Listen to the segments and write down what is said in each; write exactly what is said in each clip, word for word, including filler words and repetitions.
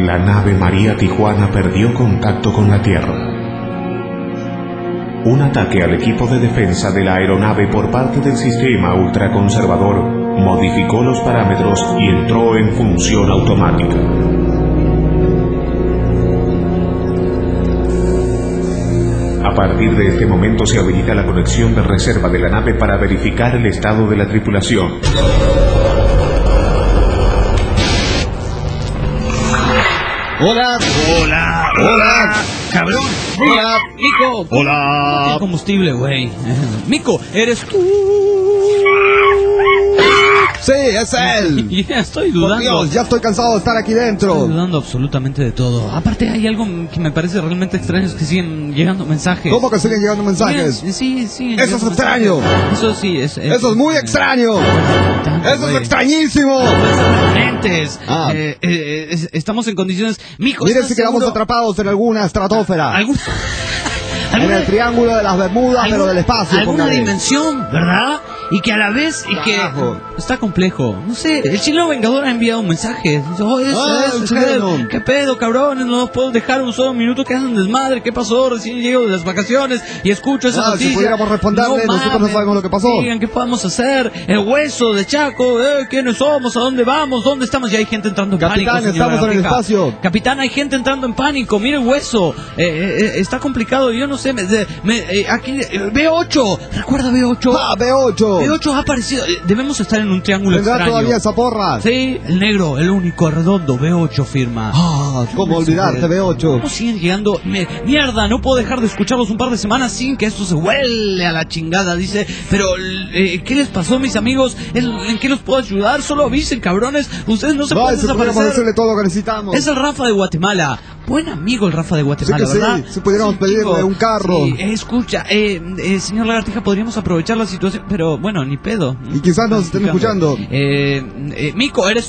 La nave María Tijuana perdió contacto con la Tierra. Un ataque al equipo de defensa de la aeronave por parte del sistema ultraconservador modificó los parámetros y entró en función automática. A partir de este momento se habilita la conexión de reserva de la nave para verificar el estado de la tripulación. Hola, hola, hola, cabrón, hola, Mico, hola. El combustible, güey. Mico, eres tú. Sí, es él. Ya estoy dudando. Por Dios, ya estoy cansado de estar aquí dentro. Estoy dudando absolutamente de todo. Aparte hay algo que me parece realmente extraño, es que siguen llegando mensajes. ¿Cómo que siguen llegando mensajes? Sí, sí, sí. Eso es extraño. Eso sí, es... es Eso es muy extraño. Tanto, Eso güey. es extrañísimo. Lentes. Ah. Eh, eh, es- estamos en condiciones... Mico, Miren ¿estás si quedamos seguro? atrapados en alguna estratosfera. ¿Algún... En alguna- el triángulo de las Bermudas, pero del espacio. alguna póngale. dimensión, ¿verdad? Y que a la vez y que Carajo. está complejo. No sé, el chileno vengador ha enviado mensajes. Dice, oh, es, Ah, es, el es, chileno. ¿qué pedo, cabrones? No los puedo dejar un solo minuto que hacen desmadre. ¿Qué pasó? Recién llego de las vacaciones y escucho esa Ah, si noticia. pudiéramos responderle, nosotros no sabemos lo que pasó. Digan, ¿qué podemos hacer? El hueso de Chaco, eh, ¿quiénes somos? ¿A dónde vamos? ¿Dónde estamos? Ya hay gente entrando en Capitán, pánico. señora estamos en el Gartica. espacio. Capitán, hay gente entrando en pánico. Mire el hueso. Eh, eh, eh, está complicado. Yo no sé. Me, de- me- eh, aquí eh, B ocho. ¿Recuerda B ocho? Ah, B ocho. B ocho ha aparecido. eh, Debemos estar en un triángulo ¿Tendrá extraño. todavía esa porra? Sí, el negro, el único, redondo, B ocho firma. Ah, ¿cómo olvidarte, B ocho? ¿Cómo siguen llegando? Me- mierda, no puedo dejar de escucharlos un par de semanas sin que esto se huele a la chingada, dice. Pero, eh, ¿qué les pasó, mis amigos? ¿En, en qué los puedo ayudar? Solo avisen, cabrones. Ustedes no se No, pueden si pudiéramos desaparecer. decirle todo lo que necesitamos. Es el Rafa de Guatemala. Buen amigo el Rafa de Guatemala, Sí que sí, ¿verdad? si pudiéramos pedirle chico. un carro. Sí, eh, escucha, eh, eh, señor Lagartija, podríamos aprovechar la situación, pero bueno, ni pedo. Y quizás nos estén escuchando. Eh, eh, Mico, ¿eres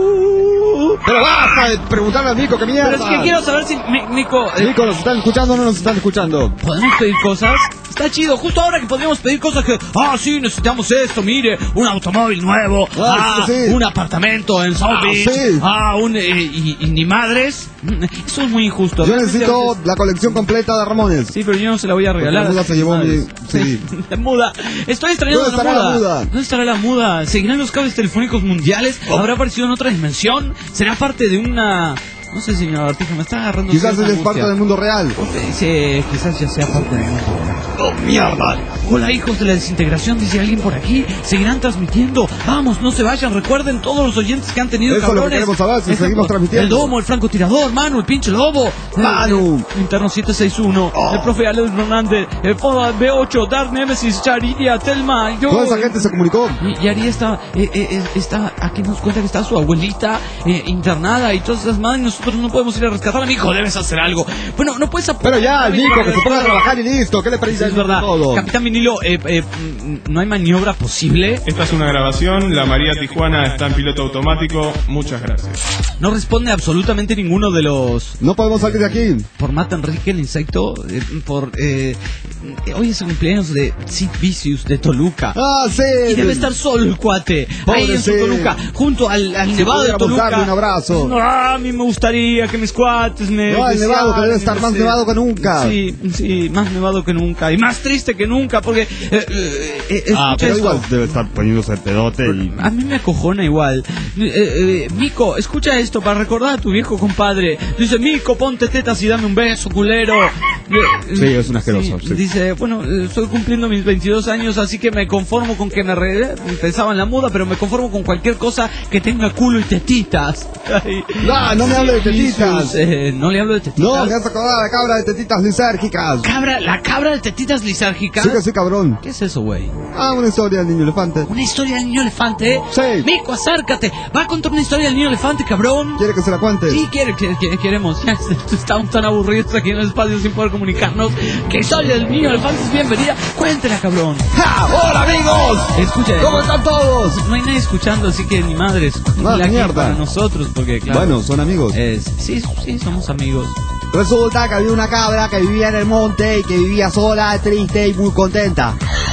tú? Pero basta de preguntarle a Nico, que mierda. Pero es que quiero saber si, Mi- Mico, eh, Nico, ¿nos están escuchando o no nos están escuchando? ¿podemos pedir cosas? Está chido, justo ahora que podríamos pedir cosas que, ah, sí, necesitamos esto, mire, un automóvil nuevo, Ah, ah, sí, sí. un apartamento en South Ah, Beach, sí. ah, un, eh, y, y ni madres. Eso es muy injusto. Yo necesito la colección completa de Ramones. Sí, pero yo no se la voy a regalar. Porque la muda se llevó mi- sí. La muda. Estoy extrañando ¿Dónde la estará muda. la muda? ¿Dónde estará la muda? ¿Seguirán los cables telefónicos mundiales? ¿Habrá aparecido en otra dimensión? ¿Será parte de una... No sé, señor Artija, me está agarrando... Quizás cierta él es parte angustia. del mundo real. Sí, quizás ya sea parte del mundo. ¡Oh, mierda! Hola, hijos de la desintegración, dice alguien por aquí. Seguirán transmitiendo. Vamos, no se vayan. Recuerden todos los oyentes que han tenido, Eso es lo que cabrones. queremos saber, si Ejemplo, seguimos transmitiendo. El domo, el francotirador, Manu, el pinche lobo. Manu. Eh, eh, Interno siete seis uno. Oh. El profe Alex Hernández. El Foda B ocho, Dark Nemesis, Charidia, Telma. Yo. Toda esa gente se comunicó. Y, y Ari está, eh, eh, eh, está, aquí nos cuenta que está su abuelita eh, internada y todas esas madres. Nosotros no podemos ir a rescatar a mi hijo, debes hacer algo. Bueno, no puedes Pero ya, Nico, que se ponga a trabajar y listo. ¿Qué le Sí, parece es verdad. todo? Capitán Vinilo, eh, eh, mm, no hay maniobra posible. Esta es una grabación, la María Tijuana está en piloto automático, muchas gracias. No responde absolutamente ninguno de los. No podemos salir de aquí. Por Mata Enrique el insecto. eh, por. Eh, hoy es el cumpleaños de Sid Vicious de Toluca. Ah, sí. Y debe estar solo el cuate. Pobre Ahí en su Sid. Toluca. Junto al, al Si nevado de pudiéramos Toluca. darle un abrazo. No, a mí me gustaría que mis cuates me. No, el nevado, que debe desearan, estar no más sé. nevado que nunca. Sí, sí, más nevado que nunca. Y más triste que nunca. Porque. Eh, eh, eh, Ah, escucha pero esto. igual debe estar poniéndose el pedote y... A mí me acojona igual. Eh, eh, Mico, escucha esto para recordar a tu viejo compadre. Dice, Mico, ponte tetas y dame un beso, culero. Eh, Sí, es un asqueroso, sí. Dice, bueno, eh, estoy cumpliendo mis veintidós años, así que me conformo con que me re... Pensaba en la muda, pero me conformo con cualquier cosa que tenga culo y tetitas. Ay. No, no me hable de tetitas. Eh, no le hablo de tetitas. No, me has acordado de la cabra de tetitas lisérgicas. Cabra, la cabra de tetitas lisérgicas. Sí que sí, cabrón. ¿Qué es eso, güey? Ah, una historia del niño elefante. ¿Una historia del niño elefante? Sí. Mico, acércate. Va a contar una historia del niño elefante, cabrón. ¿Quiere que se la cuente? Sí, quiere, quiere, quiere- queremos. Ya estamos tan aburridos aquí en el espacio sin poder comunicarnos. Que historia del niño elefante es bienvenida. Cuéntela, cabrón. ¡Ja! ¡Hola, amigos! Escucha. ¿Cómo están todos? No hay nadie escuchando, así que ni madres. Ah, La aquí mierda. para nosotros, porque claro. Bueno, son amigos. es- sí, sí, somos amigos. Resulta que había una cabra que vivía en el monte y que vivía sola, triste y muy contenta.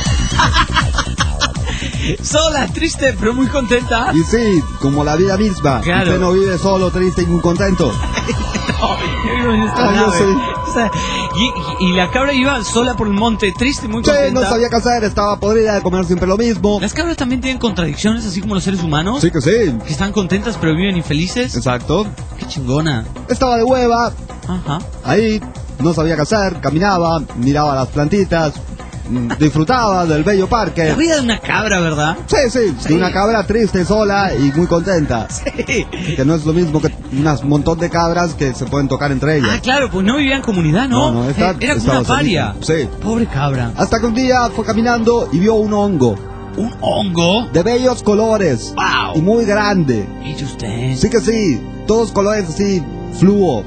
Sola, triste, pero muy contenta. Y sí, como la vida misma. Claro. Usted no vive solo, triste y muy contento. No, yo vivo en esta Ah, yo nave. sé. O sea, y, y, y la cabra iba sola por el monte, triste, muy Sí, contenta. no sabía qué hacer, estaba podrida de comer siempre lo mismo. Las cabras también tienen contradicciones, así como los seres humanos. Sí que sí. Que están contentas pero viven infelices. Exacto. Qué chingona. Estaba de hueva, Ajá. ahí, no sabía qué hacer, caminaba, miraba las plantitas, mm, disfrutaba del bello La parque. vida de una cabra, ¿verdad? Sí, sí, Sí. de una cabra triste, sola y muy contenta. Sí. Que no es lo mismo que un montón de cabras que se pueden tocar entre ellas. Ah, claro, pues no vivía en comunidad, ¿no? No, no, esta- Eh, Era como estaba una paria. solita. Sí. Pobre cabra. Hasta que un día fue caminando y vio un hongo ¿Un hongo? de bellos colores ¡Wow! y muy grande. ¿Y usted? Sí que sí, todos colores así, fluo.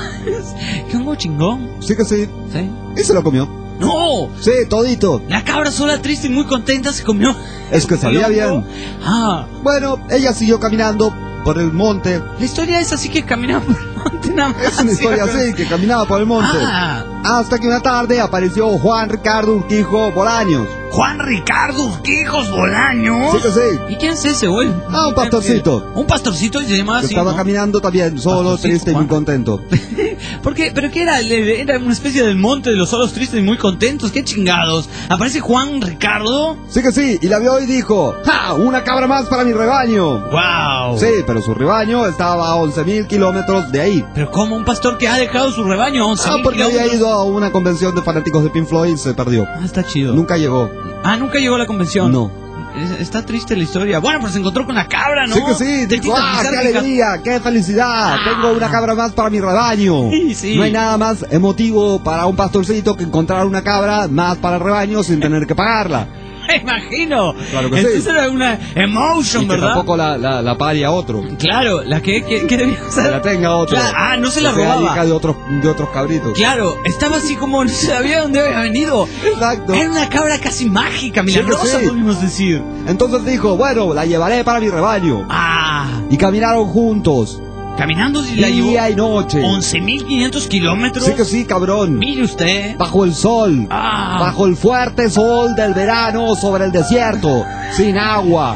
¿Qué hongo chingón? Sí que sí. ¿Sí? Y se lo comió. ¡No! Sí, todito. La cabra sola, triste y muy contenta se comió. Es que sabía el hongo. bien. Ah, Bueno, ella siguió caminando por el monte. la historia es así que caminaba por el monte nada más. Es una historia ¿sí? así, que caminaba por el monte. Ah, Hasta que una tarde apareció Juan Ricardo Urquijo Bolaños. Juan Ricardo Urquijos Bolaños. Sí que sí. ¿Y quién es ese, güey? Ah, un pastorcito. Un pastorcito y se llamaba Que así, estaba ¿no? caminando también, solo, Pastorcito, triste y muy Juan. contento. ¿Por qué? ¿Pero qué era? Le- Era una especie del monte de los solos tristes y muy contentos. ¡Qué chingados! ¿Aparece Juan Ricardo? Sí que sí, y la vio y dijo, ¡ja! ¡Una cabra más para mi rebaño! ¡Wow! Sí, pero su rebaño estaba a once mil kilómetros de ahí. Pero ¿cómo un pastor que ha dejado su rebaño a once Ah, mil porque había kilómetros? ido a una convención de fanáticos de Pink Floyd y se perdió. Ah, está chido. Nunca llegó. Ah, nunca llegó a la convención. No. Es- Está triste la historia. Bueno, pues se encontró con la cabra, ¿no? Sí que sí, Te dijo, quitas ¡ah, pisar qué que ca- alegría, qué felicidad! Ah. Tengo una cabra más para mi rebaño. Sí, sí. No hay nada más emotivo para un pastorcito que encontrar una cabra más para el rebaño sin tener que pagarla. Me imagino. Claro que sí. Entonces era una emotion, Y que ¿verdad? tampoco la, la, la pare a otro. Claro, la que, que, que debía Que ser. la tenga otro. Claro, ah, no se la Que sea robaba. hija de otros, de otros cabritos. Claro, estaba así como no sabía dónde había venido. Exacto. Era una cabra casi mágica, Sí, milagrosa, sí. podríamos decir. Entonces dijo, bueno, la llevaré para mi rebaño. Ah, Y caminaron juntos, caminando y la llevó día y noche. once mil quinientos kilómetros. Sí que sí, cabrón. Mire usted. Bajo el sol. Ah, Bajo el fuerte sol del verano sobre el desierto. Sin agua.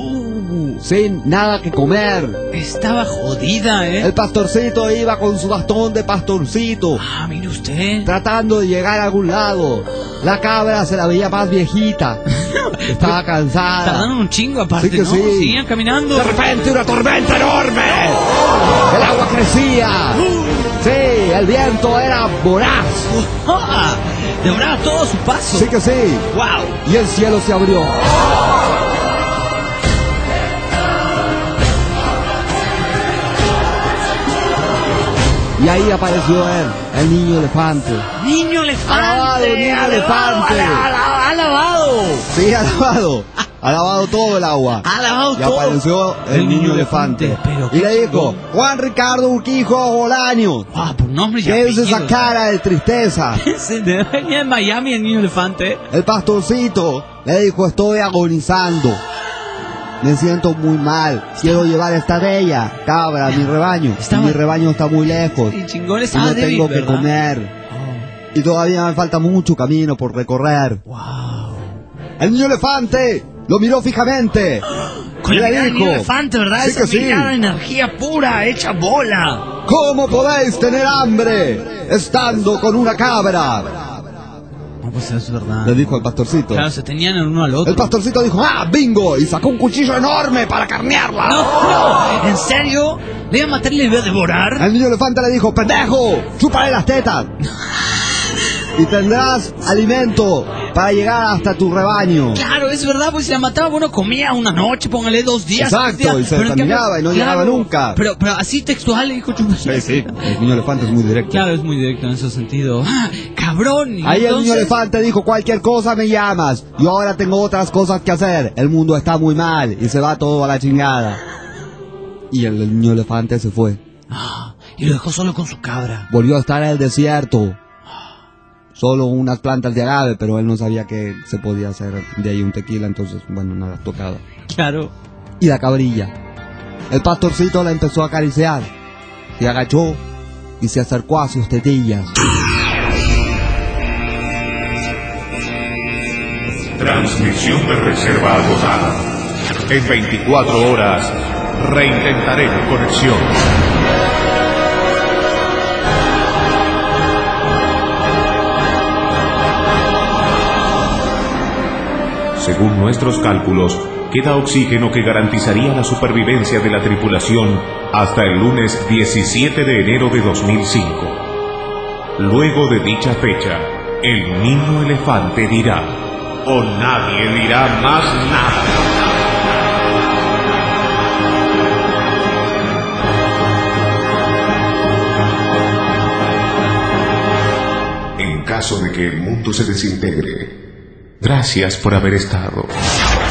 uh, Sin nada que comer. estaba jodida, ¿eh? El pastorcito iba con su bastón de pastorcito. Ah, mire usted. Tratando de llegar a algún lado. La cabra se la veía más viejita. Estaba cansada. Tardaron un chingo aparte, Sí que ¿no? sí. Seguían caminando. De repente una tormenta enorme. El agua crecía. Sí, el viento era voraz. ¡Ah! Devoraba todo a su paso. Sí que sí. ¡Wow! Y el cielo se abrió. Y ahí apareció él, el niño elefante. ¡Niño elefante! Alabado, niño Alabado, elefante. ala- ¡Alabado! Sí, ha lavado. Ha lavado todo el agua. Ha lavado Y todo. apareció el, niño elefante. Pero Y qué le dijo, chingón. Juan Ricardo Urquijo Bolaños. ¡Ah, por nombre y ¿Qué es esa apellidos! cara de tristeza? Se de- venía en Miami el niño elefante. El pastorcito le dijo, estoy agonizando. Me siento muy mal. Quiero llevar esta bella cabra a mi rebaño. Y Estaba- mi rebaño está muy lejos. Y chingón Y estaba no débil, tengo que ¿verdad? comer. Oh, Y todavía me falta mucho camino por recorrer. ¡wow! El niño elefante lo miró fijamente. Con Y la le mirada del dijo, niño elefante, ¿verdad? sí Esa que sí. mirada de energía pura, hecha bola. ¿Cómo podéis tener hambre estando con una cabra? No, pues eso es verdad. Le dijo el pastorcito. Claro, se tenían el uno al otro. El pastorcito dijo, ¡ah, bingo! Y sacó un cuchillo enorme para carnearla. No, no, ¿en serio? ¿Le iba a matar y le iba a devorar? El niño elefante le dijo, ¡pendejo! ¡Chúpale las tetas! Y tendrás alimento para llegar hasta tu rebaño. Claro, es verdad, pues si la mataba, bueno, comía una noche, póngale dos días. Exacto, tres días, y se pero en terminaba cambio- y no llegaba nunca. Pero, pero así textual le dijo Chumba. El niño elefante es muy directo. Claro, es muy directo en ese sentido. ¡Ah, cabrón! y Ahí el niño entonces- elefante dijo, cualquier cosa me llamas. Yo ahora tengo otras cosas que hacer. El mundo está muy mal y se va todo a la chingada. Y el, el niño elefante se fue. Ah, y lo dejó solo con su cabra. Volvió a estar en el desierto. Solo unas plantas de agave, pero él no sabía que se podía hacer de ahí un tequila, entonces, bueno, nada, tocaba. Claro. Y la cabrilla. El pastorcito la empezó a acariciar. Se agachó y se acercó a sus tetillas. Transmisión de reserva agotada. En veinticuatro horas reintentaré la conexión. según nuestros cálculos, queda oxígeno que garantizaría la supervivencia de la tripulación hasta el lunes diecisiete de enero de dos mil cinco. Luego de dicha fecha, el niño elefante dirá, o nadie dirá más nada. En caso de que el mundo se desintegre, gracias por haber estado.